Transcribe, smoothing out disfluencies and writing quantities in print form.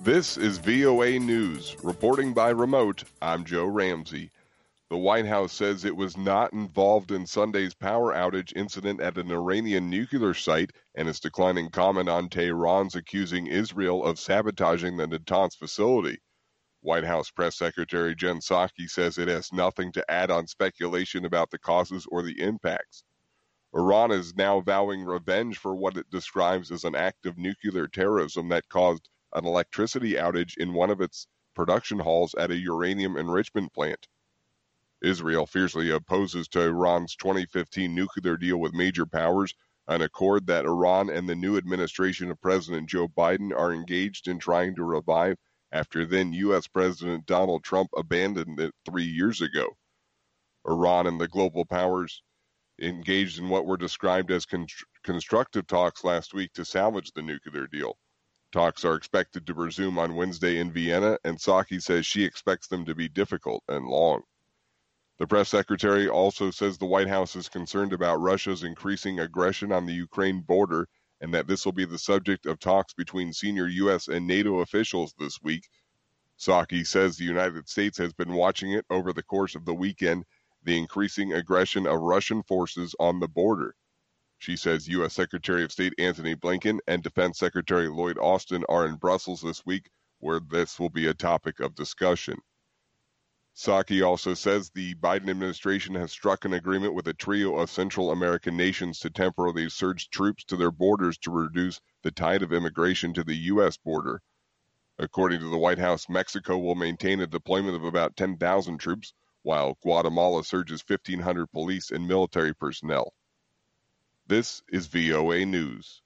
This is VOA News. Reporting by remote, I'm Joe Ramsey. The White House says it was not involved in Sunday's power outage incident at an Iranian nuclear site and is declining comment on Tehran's accusing Israel of sabotaging the Natanz facility. White House Press Secretary Jen Psaki says it has nothing to add on speculation about the causes or the impacts. Iran is now vowing revenge for what it describes as an act of nuclear terrorism that caused an electricity outage in one of its production halls at a uranium enrichment plant. Israel fiercely opposes to Iran's 2015 nuclear deal with major powers, an accord that Iran and the new administration of President Joe Biden are engaged in trying to revive after then U.S. President Donald Trump abandoned it 3 years ago. Iran and the global powers engaged in what were described as constructive talks last week to salvage the nuclear deal. Talks are expected to resume on Wednesday in Vienna, and Psaki says she expects them to be difficult and long. The press secretary also says the White House is concerned about Russia's increasing aggression on the Ukraine border and that this will be the subject of talks between senior U.S. and NATO officials this week. Psaki says the United States has been watching it over the course of the weekend, the increasing aggression of Russian forces on the border. She says U.S. Secretary of State Antony Blinken and Defense Secretary Lloyd Austin are in Brussels this week, where this will be a topic of discussion. Psaki also says the Biden administration has struck an agreement with a trio of Central American nations to temporarily surge troops to their borders to reduce the tide of immigration to the U.S. border. According to the White House, Mexico will maintain a deployment of about 10,000 troops, while Guatemala surges 1,500 police and military personnel. This is VOA News.